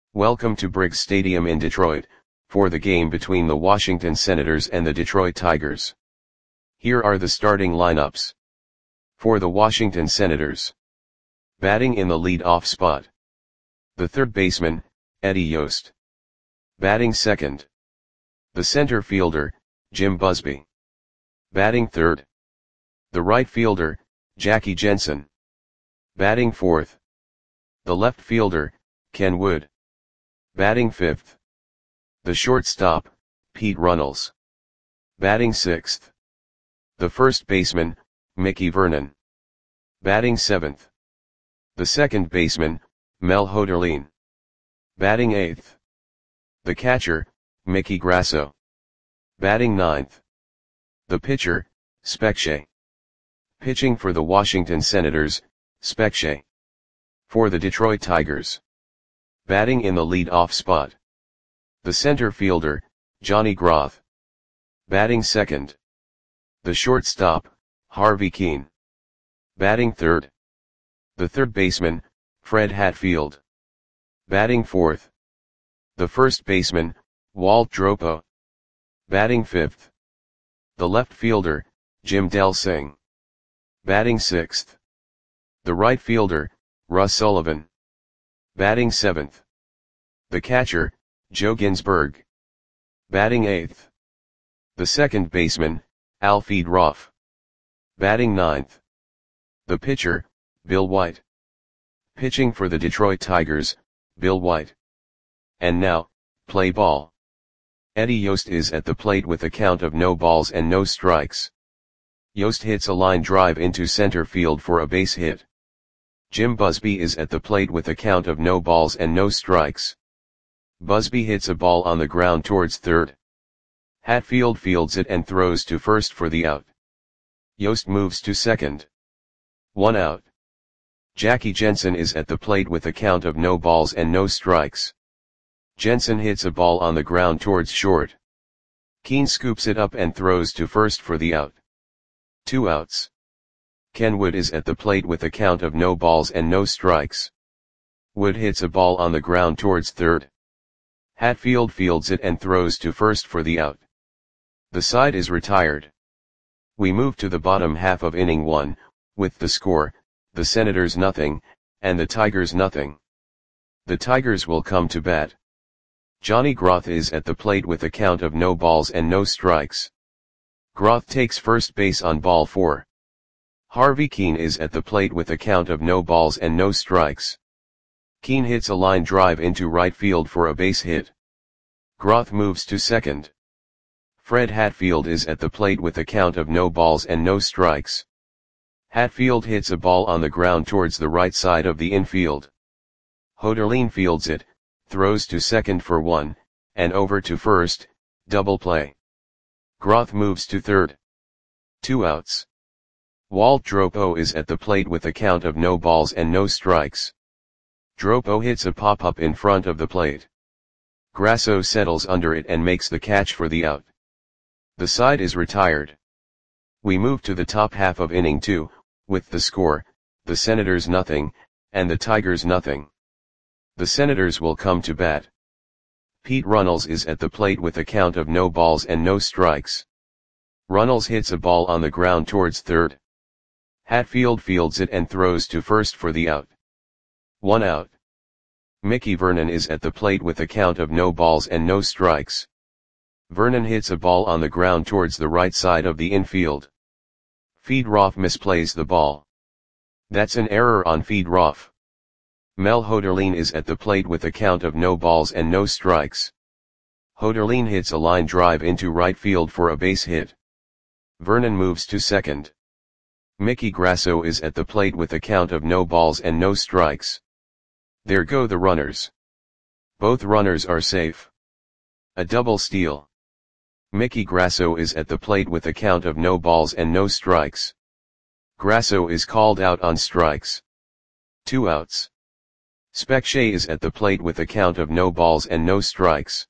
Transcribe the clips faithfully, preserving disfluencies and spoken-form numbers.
Welcome to Briggs Stadium in Detroit, for the game between the Washington Senators and the Detroit Tigers. Here are the starting lineups. For the Washington Senators. Batting in the lead-off spot. The third baseman, Eddie Yost. Batting second. The center fielder, Jim Busby. Batting third. The right fielder, Jackie Jensen. Batting fourth. The left fielder, Ken Wood. Batting fifth. The shortstop, Pete Runnels. Batting sixth. The first baseman, Mickey Vernon. Batting seventh. The second baseman, Mel Hoderline. Batting eighth. The catcher, Mickey Grasso. Batting ninth. The pitcher, Spec Shea. Pitching for the Washington Senators, Spec Shea. For the Detroit Tigers. Batting in the lead-off spot. The center fielder, Johnny Groth. Batting second. The shortstop, Harvey Kuenn. Batting third. The third baseman, Fred Hatfield. Batting fourth. The first baseman, Walt Dropo. Batting fifth. The left fielder, Jim Delsing. Batting sixth. The right fielder, Russ Sullivan. Batting seventh. The catcher, Joe Ginsberg. Batting eighth. The second baseman, Alfred Ruff. Batting ninth. The pitcher, Bill White. Pitching for the Detroit Tigers, Bill White. And now, play ball. Eddie Yost is at the plate with a count of no balls and no strikes. Yost hits a line drive into center field for a base hit. Jim Busby is at the plate with a count of no balls and no strikes. Busby hits a ball on the ground towards third. Hatfield fields it and throws to first for the out. Yost moves to second. One out. Jackie Jensen is at the plate with a count of no balls and no strikes. Jensen hits a ball on the ground towards short. Kuenn scoops it up and throws to first for the out. Two outs. Ken Wood is at the plate with a count of no balls and no strikes. Wood hits a ball on the ground towards third. Hatfield fields it and throws to first for the out. The side is retired. We move to the bottom half of inning one, with the score, the Senators nothing, and the Tigers nothing. The Tigers will come to bat. Johnny Groth is at the plate with a count of no balls and no strikes. Groth takes first base on ball four. Harvey Kuenn is at the plate with a count of no balls and no strikes. Kuenn hits a line drive into right field for a base hit. Groth moves to second. Fred Hatfield is at the plate with a count of no balls and no strikes. Hatfield hits a ball on the ground towards the right side of the infield. Hoderline fields it, throws to second for one, and over to first, double play. Groth moves to third. Two outs. Walt Dropo is at the plate with a count of no balls and no strikes. Dropo hits a pop-up in front of the plate. Grasso settles under it and makes the catch for the out. The side is retired. We move to the top half of inning two, with the score, the Senators nothing, and the Tigers nothing. The Senators will come to bat. Pete Runnels is at the plate with a count of no balls and no strikes. Runnels hits a ball on the ground towards third. Hatfield fields it and throws to first for the out. One out. Mickey Vernon is at the plate with a count of no balls and no strikes. Vernon hits a ball on the ground towards the right side of the infield. Feed-Roff misplays the ball. That's an error on Feed-Roff. Mel Hoderline is at the plate with a count of no balls and no strikes. Hoderline hits a line drive into right field for a base hit. Vernon moves to second. Mickey Grasso is at the plate with a count of no balls and no strikes. There go the runners. Both runners are safe. A double steal. Mickey Grasso is at the plate with a count of no balls and no strikes. Grasso is called out on strikes. Two outs. Spec Shea is at the plate with a count of no balls and no strikes.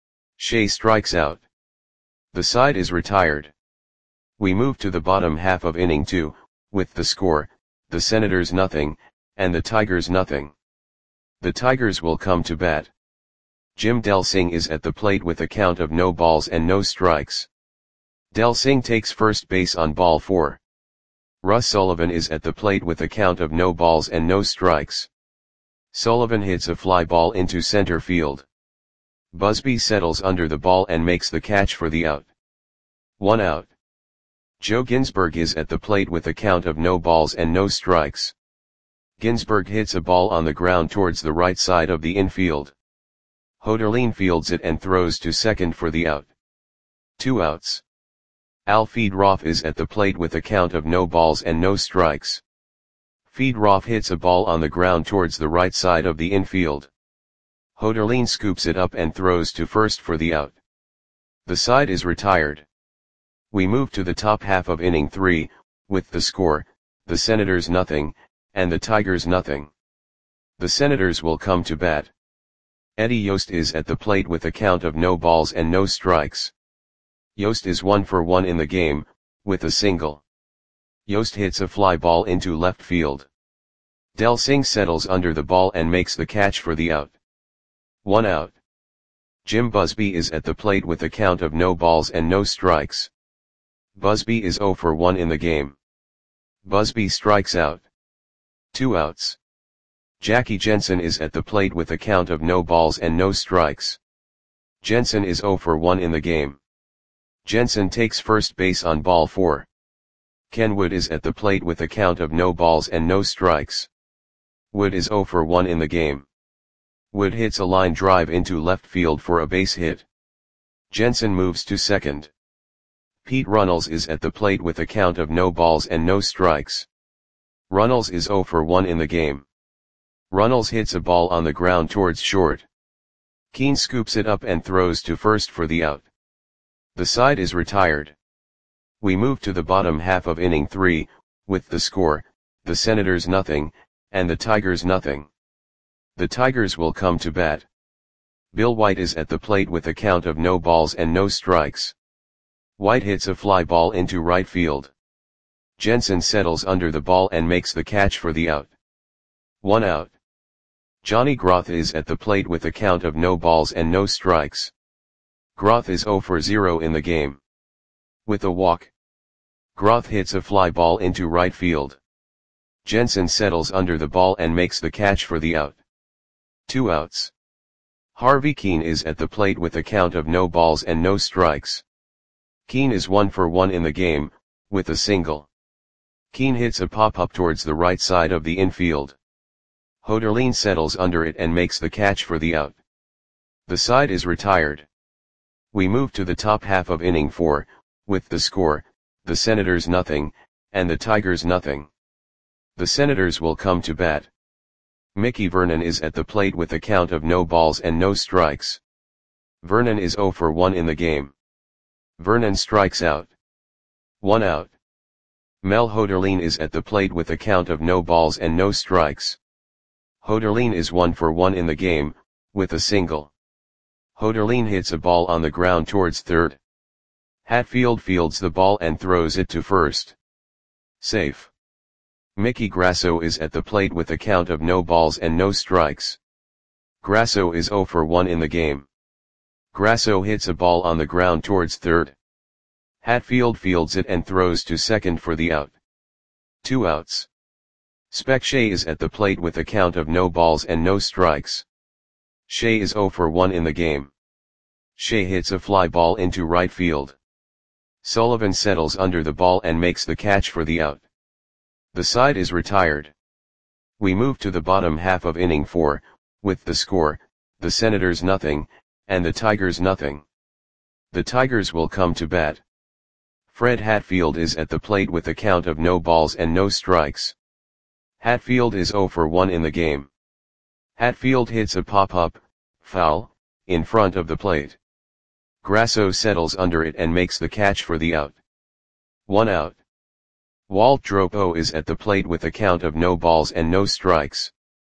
Shea strikes out. The side is retired. We move to the bottom half of inning two, with the score, the Senators nothing, and the Tigers nothing. The Tigers will come to bat. Jim Del Singh is at the plate with a count of no balls and no strikes. Del Singh takes first base on ball four. Russ Sullivan is at the plate with a count of no balls and no strikes. Sullivan hits a fly ball into center field. Busby settles under the ball and makes the catch for the out. One out. Joe Ginsberg is at the plate with a count of no balls and no strikes. Ginsberg hits a ball on the ground towards the right side of the infield. Hoderlin fields it and throws to second for the out. Two outs. Al Feedroff is at the plate with a count of no balls and no strikes. Feedroff hits a ball on the ground towards the right side of the infield. Hoderlin scoops it up and throws to first for the out. The side is retired. We move to the top half of inning three, with the score, the Senators nothing, and the Tigers nothing. The Senators will come to bat. Eddie Yost is at the plate with a count of no balls and no strikes. Yost is one for one in the game, with a single. Yost hits a fly ball into left field. Del Singh settles under the ball and makes the catch for the out. One out. Jim Busby is at the plate with a count of no balls and no strikes. Busby is zero for one in the game. Busby strikes out. Two outs. Jackie Jensen is at the plate with a count of no balls and no strikes. Jensen is zero for one in the game. Jensen takes first base on ball four. Ken Wood is at the plate with a count of no balls and no strikes. Wood is zero for one in the game. Wood hits a line drive into left field for a base hit. Jensen moves to second. Pete Runnels is at the plate with a count of no balls and no strikes. Runnels is zero for one in the game. Runnels hits a ball on the ground towards short. Keane scoops it up and throws to first for the out. The side is retired. We move to the bottom half of inning three, with the score, the Senators nothing, and the Tigers nothing. The Tigers will come to bat. Bill White is at the plate with a count of no balls and no strikes. White hits a fly ball into right field. Jensen settles under the ball and makes the catch for the out. One out. Johnny Groth is at the plate with a count of no balls and no strikes. Groth is zero for zero in the game. With a walk. Groth hits a fly ball into right field. Jensen settles under the ball and makes the catch for the out. Two outs. Harvey Keane is at the plate with a count of no balls and no strikes. Keane is one for one in the game, with a single. Keane hits a pop-up towards the right side of the infield. Hoderlin settles under it and makes the catch for the out. The side is retired. We move to the top half of inning four, with the score, the Senators nothing, and the Tigers nothing. The Senators will come to bat. Mickey Vernon is at the plate with a count of no balls and no strikes. Vernon is zero for one in the game. Vernon strikes out. One out. Mel Hoderlin is at the plate with a count of no balls and no strikes. Hoderlin is one for one in the game, with a single. Hoderlin hits a ball on the ground towards third. Hatfield fields the ball and throws it to first. Safe. Mickey Grasso is at the plate with a count of no balls and no strikes. Grasso is zero for one in the game. Grasso hits a ball on the ground towards third. Hatfield fields it and throws to second for the out. Two outs. Spec Shea is at the plate with a count of no balls and no strikes. Shea is zero for one in the game. Shea hits a fly ball into right field. Sullivan settles under the ball and makes the catch for the out. The side is retired. We move to the bottom half of inning four, with the score, the Senators nothing, and the Tigers nothing. The Tigers will come to bat. Fred Hatfield is at the plate with a count of no balls and no strikes. Hatfield is zero for one in the game. Hatfield hits a pop-up, foul, in front of the plate. Grasso settles under it and makes the catch for the out. One out. Walt Dropo is at the plate with a count of no balls and no strikes.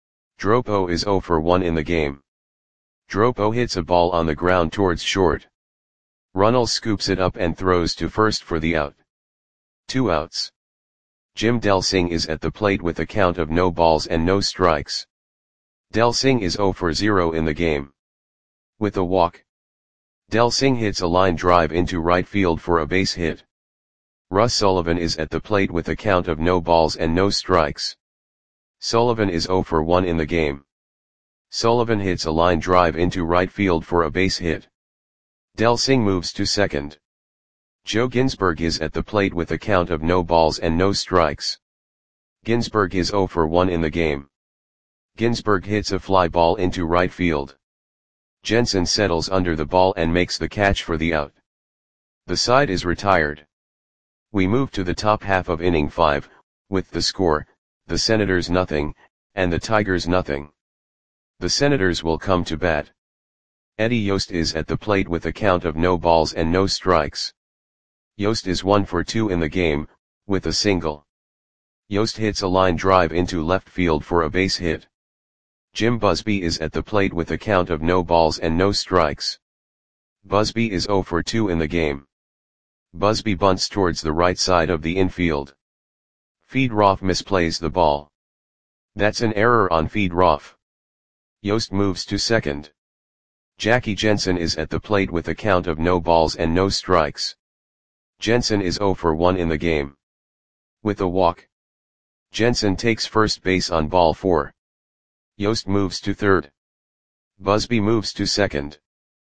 Dropo is zero for one in the game. Dropo hits a ball on the ground towards short. Runnels scoops it up and throws to first for the out. Two outs. Jim Del Singh is at the plate with a count of no balls and no strikes. Del Singh is zero for zero in the game. With a walk, Del Singh hits a line drive into right field for a base hit. Russ Sullivan is at the plate with a count of no balls and no strikes. Sullivan is zero for one in the game. Sullivan hits a line drive into right field for a base hit. Del Singh moves to second. Joe Ginsberg is at the plate with a count of no balls and no strikes. Ginsberg is zero for one in the game. Ginsberg hits a fly ball into right field. Jensen settles under the ball and makes the catch for the out. The side is retired. We move to the top half of inning five, with the score, the Senators nothing, and the Tigers nothing. The Senators will come to bat. Eddie Yost is at the plate with a count of no balls and no strikes. Yost is one for two in the game, with a single. Yost hits a line drive into left field for a base hit. Jim Busby is at the plate with a count of no balls and no strikes. Busby is zero for two in the game. Busby bunts towards the right side of the infield. Feedroff misplays the ball. That's an error on Feedroff. Yost moves to second. Jackie Jensen is at the plate with a count of no balls and no strikes. Jensen is zero for one in the game. With a walk, Jensen takes first base on ball four. Yost moves to third. Busby moves to second.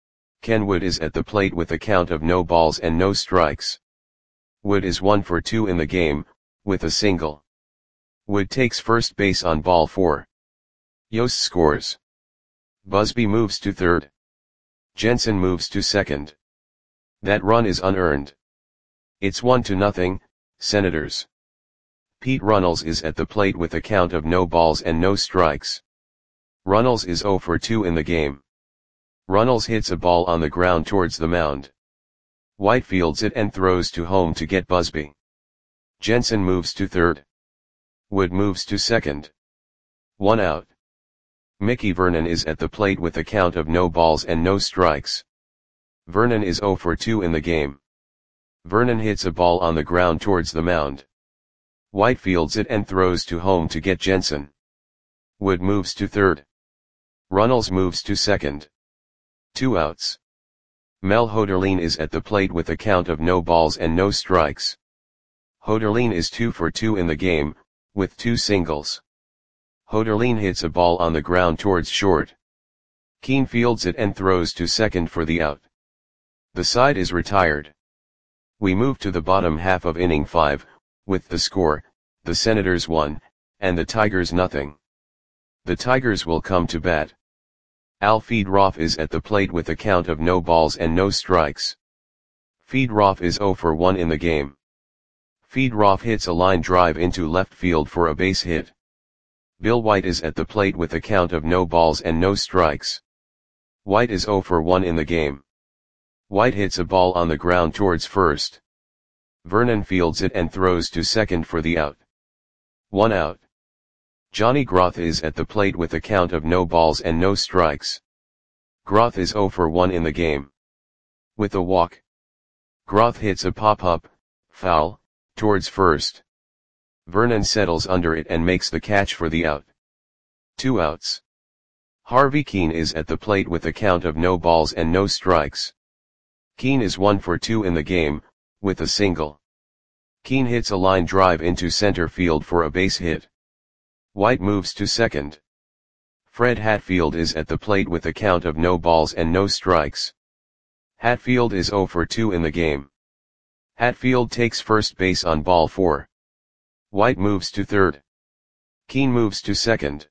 Ken Wood is at the plate with a count of no balls and no strikes. Wood is one for two in the game, with a single. Wood takes first base on ball four. Yost scores. Busby moves to third. Jensen moves to second. That run is unearned. It's one to nothing, Senators. Pete Runnels is at the plate with a count of no balls and no strikes. Runnels is zero for two in the game. Runnels hits a ball on the ground towards the mound. White fields it and throws to home to get Busby. Jensen moves to third. Wood moves to second. One out. Mickey Vernon is at the plate with a count of no balls and no strikes. Vernon is zero for two in the game. Vernon hits a ball on the ground towards the mound. White fields it and throws to home to get Jensen. Wood moves to third. Runnels moves to second. Two outs. Mel Hoderlin is at the plate with a count of no balls and no strikes. Hoderlin is two for two in the game, with two singles. Hoderlin hits a ball on the ground towards short. Keane fields it and throws to second for the out. The side is retired. We move to the bottom half of inning five, with the score, the Senators one, and the Tigers nothing. The Tigers will come to bat. Al Feedroff is at the plate with a count of no balls and no strikes. Feedroff is zero for one in the game. Feedroff hits a line drive into left field for a base hit. Bill White is at the plate with a count of no balls and no strikes. White is zero for one in the game. White hits a ball on the ground towards first. Vernon fields it and throws to second for the out. One out. Johnny Groth is at the plate with a count of no balls and no strikes. Groth is zero for one in the game. With a walk, Groth hits a pop-up, foul, towards first. Vernon settles under it and makes the catch for the out. Two outs. Harvey Keane is at the plate with a count of no balls and no strikes. Keane is one for two in the game, with a single. Keane hits a line drive into center field for a base hit. White moves to second. Fred Hatfield is at the plate with a count of no balls and no strikes. Hatfield is zero for two in the game. Hatfield takes first base on ball four. White moves to third. Keane moves to second.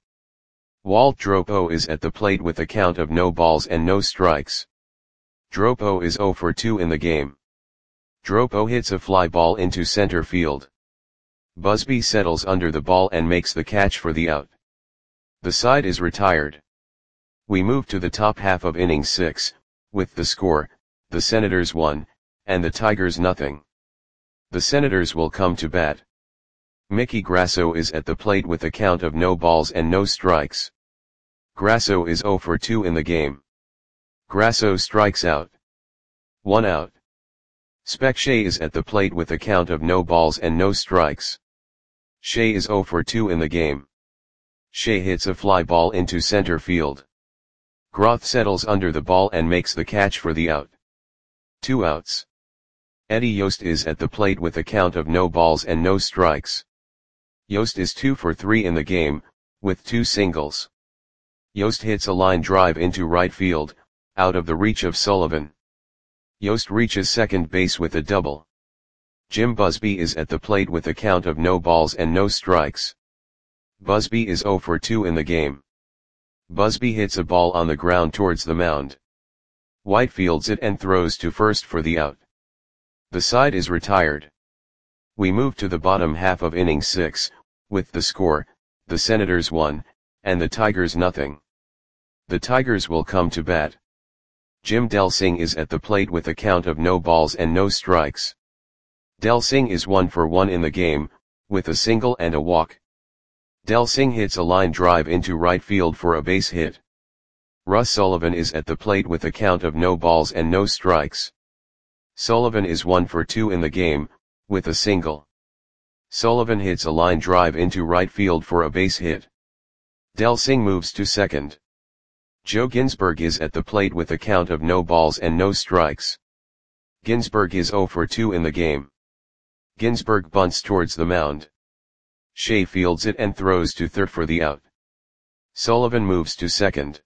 Walt Dropo is at the plate with a count of no balls and no strikes. Dropo is zero for two in the game. Dropo hits a fly ball into center field. Busby settles under the ball and makes the catch for the out. The side is retired. We move to the top half of inning six, with the score, the Senators one, and the Tigers nothing. The Senators will come to bat. Mickey Grasso is at the plate with a count of no balls and no strikes. Grasso is zero for two in the game. Grasso strikes out. One out. Spec Shea is at the plate with a count of no balls and no strikes. Shea is zero for two in the game. Shea hits a fly ball into center field. Groth settles under the ball and makes the catch for the out. Two outs. Eddie Yost is at the plate with a count of no balls and no strikes. Yost is two for three in the game, with two singles. Yost hits a line drive into right field, out of the reach of Sullivan. Yost reaches second base with a double. Jim Busby is at the plate with a count of no balls and no strikes. Busby is oh for two in the game. Busby hits a ball on the ground towards the mound. White fields it and throws to first for the out. The side is retired. We move to the bottom half of inning six, with the score, the Senators one, and the Tigers nothing. The Tigers will come to bat. Jim Delsing is at the plate with a count of no balls and no strikes. Delsing is one for one in the game, with a single and a walk. Delsing hits a line drive into right field for a base hit. Russ Sullivan is at the plate with a count of no balls and no strikes. Sullivan is one for two in the game, with a single. Sullivan hits a line drive into right field for a base hit. Delsing moves to second. Joe Ginsberg is at the plate with a count of no balls and no strikes. Ginsberg is oh for two in the game. Ginsberg bunts towards the mound. Shea fields it and throws to third for the out. Sullivan moves to second.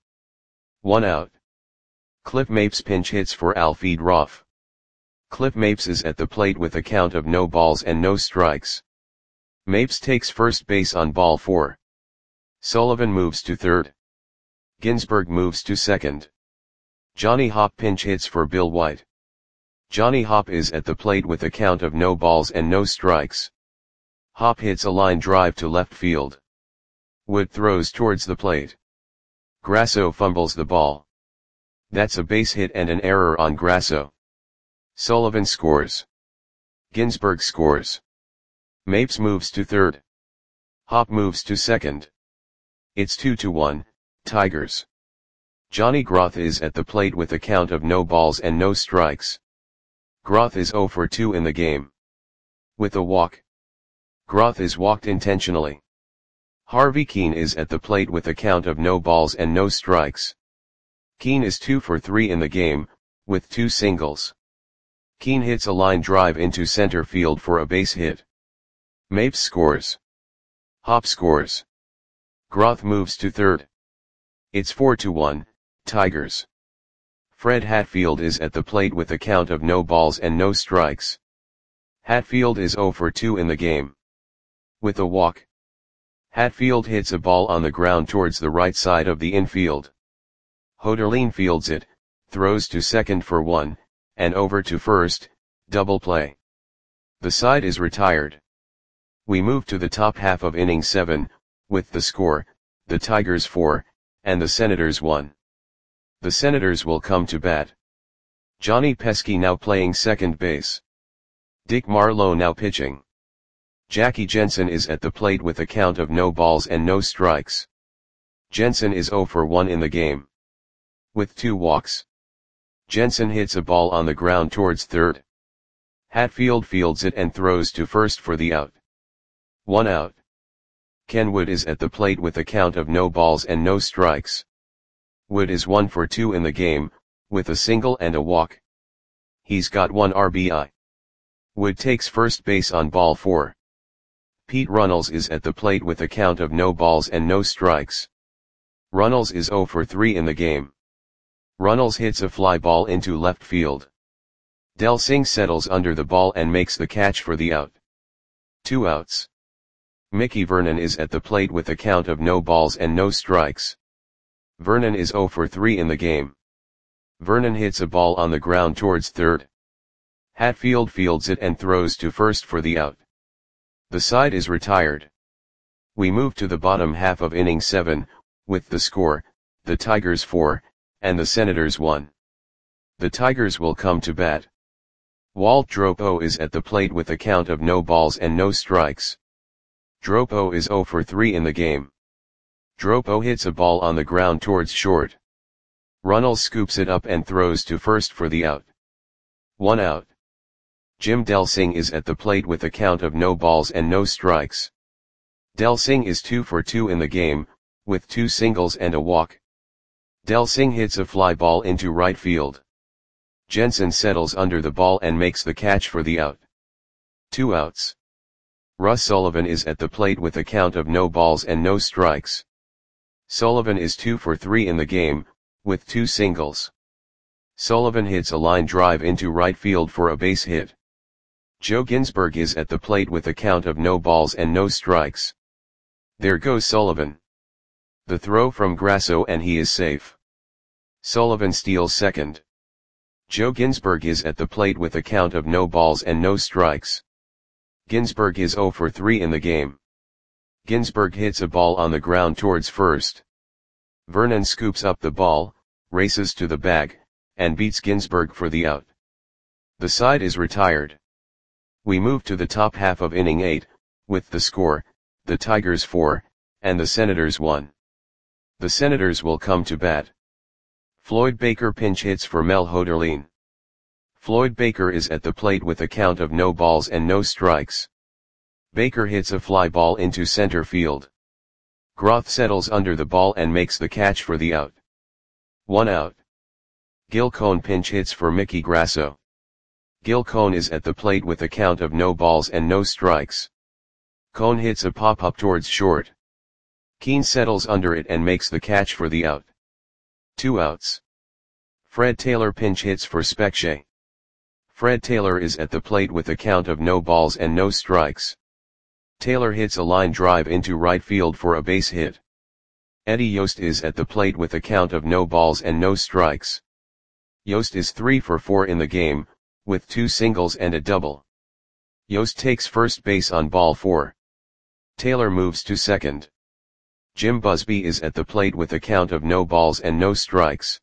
One out. Cliff Mapes pinch hits for Alfred Roff. Cliff Mapes is at the plate with a count of no balls and no strikes. Mapes takes first base on ball four. Sullivan moves to third. Ginsberg moves to second. Johnny Hopp pinch hits for Bill White. Johnny Hopp is at the plate with a count of no balls and no strikes. Hopp hits a line drive to left field. Wood throws towards the plate. Grasso fumbles the ball. That's a base hit and an error on Grasso. Sullivan scores. Ginsberg scores. Mapes moves to third. Hopp moves to second. It's two to one, Tigers. Johnny Groth is at the plate with a count of no balls and no strikes. Groth is oh for two in the game. With a walk. Groth is walked intentionally. Harvey Keene is at the plate with a count of no balls and no strikes. Keene is two for three in the game, with two singles. Keene hits a line drive into center field for a base hit. Mapes scores. Hopp scores. Groth moves to third. It's four to one, Tigers. Fred Hatfield is at the plate with a count of no balls and no strikes. Hatfield is oh for two in the game. With a walk. Hatfield hits a ball on the ground towards the right side of the infield. Hoderline fields it, throws to second for one, and over to first, double play. The side is retired. We move to the top half of inning seven, with the score, the Tigers four, and the Senators one. The Senators will come to bat. Johnny Pesky now playing second base. Dick Marlowe now pitching. Jackie Jensen is at the plate with a count of no balls and no strikes. Jensen is oh for one in the game. With two walks. Jensen hits a ball on the ground towards third. Hatfield fields it and throws to first for the out. One out. Ken Wood is at the plate with a count of no balls and no strikes. Wood is one for two in the game, with a single and a walk. He's got one R B I. Wood takes first base on ball four. Pete Runnels is at the plate with a count of no balls and no strikes. Runnels is oh for three in the game. Runnels hits a fly ball into left field. Delsing settles under the ball and makes the catch for the out. Two outs. Mickey Vernon is at the plate with a count of no balls and no strikes. Vernon is oh for three in the game. Vernon hits a ball on the ground towards third. Hatfield fields it and throws to first for the out. The side is retired. We move to the bottom half of inning seven, with the score, the Tigers four, and the Senators one. The Tigers will come to bat. Walt Dropo is at the plate with a count of no balls and no strikes. Dropo is oh for three in the game. Dropo hits a ball on the ground towards short. Runnels scoops it up and throws to first for the out. One out. Jim Delsing is at the plate with a count of no balls and no strikes. Delsing is two for two in the game, with two singles and a walk. Delsing hits a fly ball into right field. Jensen settles under the ball and makes the catch for the out. Two outs. Russ Sullivan is at the plate with a count of no balls and no strikes. Sullivan is two for three in the game, with two singles. Sullivan hits a line drive into right field for a base hit. Joe Ginsberg is at the plate with a count of no balls and no strikes. There goes Sullivan. The throw from Grasso and he is safe. Sullivan steals second. Joe Ginsberg is at the plate with a count of no balls and no strikes. Ginsberg is zero for three in the game. Ginsberg hits a ball on the ground towards first. Vernon scoops up the ball, races to the bag, and beats Ginsberg for the out. The side is retired. We move to the top half of inning eight, with the score, the Tigers four, and the Senators one. The Senators will come to bat. Floyd Baker pinch hits for Mel Hoderlin. Floyd Baker is at the plate with a count of no balls and no strikes. Baker hits a fly ball into center field. Groth settles under the ball and makes the catch for the out. One out. Gil Cone pinch hits for Mickey Grasso. Gil Cone is at the plate with a count of no balls and no strikes. Cone hits a pop-up towards short. Keane settles under it and makes the catch for the out. Two outs. Fred Taylor pinch hits for Specche. Fred Taylor is at the plate with a count of no balls and no strikes. Taylor hits a line drive into right field for a base hit. Eddie Yost is at the plate with a count of no balls and no strikes. Yost is three for four in the game, with two singles and a double. Yost takes first base on ball four. Taylor moves to second. Jim Busby is at the plate with a count of no balls and no strikes.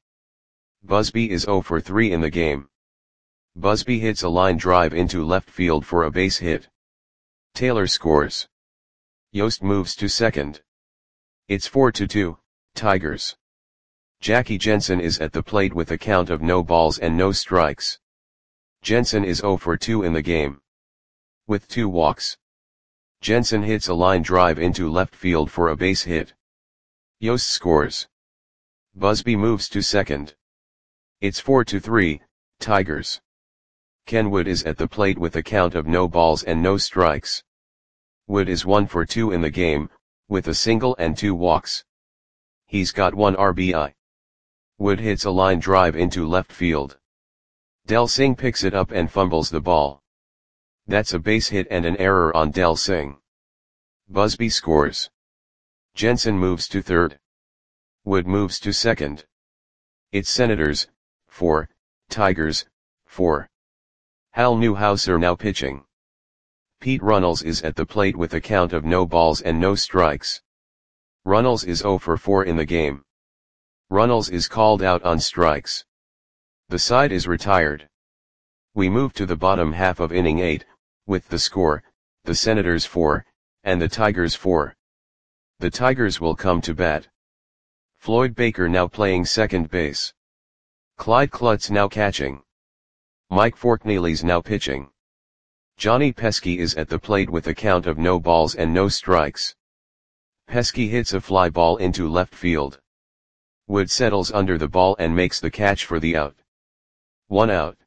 Busby is zero for three in the game. Busby hits a line drive into left field for a base hit. Taylor scores. Yost moves to second. It's four to two, Tigers. Jackie Jensen is at the plate with a count of no balls and no strikes. Jensen is zero for two in the game. With two walks. Jensen hits a line drive into left field for a base hit. Yost scores. Busby moves to second. It's four to three, Tigers. Ken Wood is at the plate with a count of no balls and no strikes. Wood is one for two in the game, with a single and two walks. He's got one R B I. Wood hits a line drive into left field. Delsing picks it up and fumbles the ball. That's a base hit and an error on Delsing. Busby scores. Jensen moves to third. Wood moves to second. It's Senators, four, Tigers, four. Hal Newhouser now pitching. Pete Runnels is at the plate with a count of no balls and no strikes. Runnels is zero for four in the game. Runnels is called out on strikes. The side is retired. We move to the bottom half of inning eight, with the score, the Senators four, and the Tigers four. The Tigers will come to bat. Floyd Baker now playing second base. Clyde Klutz now catching. Mike Forkneely's now pitching. Johnny Pesky is at the plate with a count of no balls and no strikes. Pesky hits a fly ball into left field. Wood settles under the ball and makes the catch for the out. One out.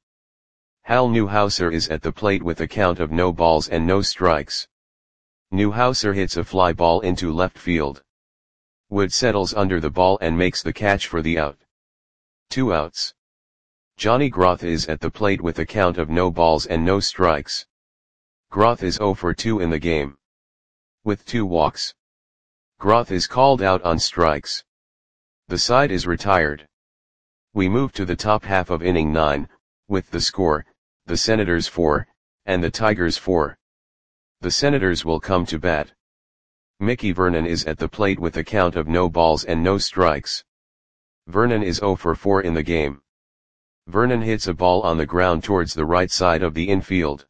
Hal Newhouser is at the plate with a count of no balls and no strikes. Newhouser hits a fly ball into left field. Wood settles under the ball and makes the catch for the out. Two outs. Johnny Groth is at the plate with a count of no balls and no strikes. Groth is zero for two in the game. With two walks. Groth is called out on strikes. The side is retired. We move to the top half of inning nine, with the score, the Senators four, and the Tigers four. The Senators will come to bat. Mickey Vernon is at the plate with a count of no balls and no strikes. Vernon is zero for four in the game. Vernon hits a ball on the ground towards the right side of the infield.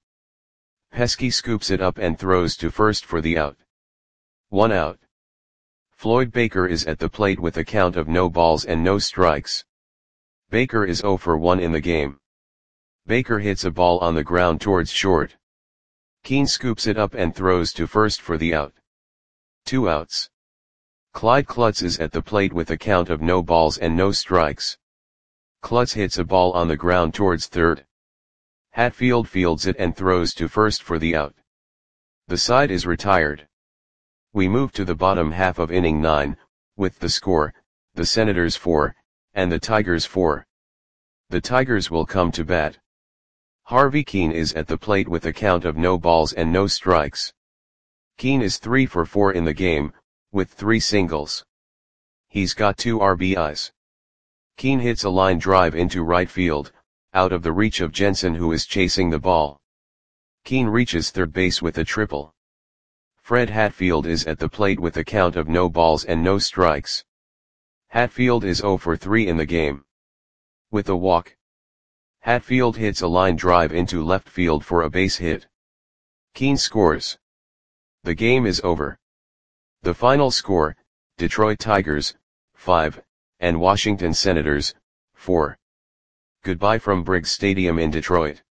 Pesky scoops it up and throws to first for the out. One out. Floyd Baker is at the plate with a count of no balls and no strikes. Baker is zero for one in the game. Baker hits a ball on the ground towards short. Keane scoops it up and throws to first for the out. Two outs. Clyde Klutz is at the plate with a count of no balls and no strikes. Klutz hits a ball on the ground towards third. Hatfield fields it and throws to first for the out. The side is retired. We move to the bottom half of inning nine, with the score, the Senators four, and the Tigers four. The Tigers will come to bat. Harvey Kuenn is at the plate with a count of no balls and no strikes. Kuenn is three for four in the game, with three singles. He's got two R B Is. Kuenn hits a line drive into right field, out of the reach of Jensen, who is chasing the ball. Kuenn reaches third base with a triple. Fred Hatfield is at the plate with a count of no balls and no strikes. Hatfield is zero for three in the game. With a walk, Hatfield hits a line drive into left field for a base hit. Kuenn scores. The game is over. The final score, Detroit Tigers, five, and Washington Senators, four. Goodbye from Briggs Stadium in Detroit.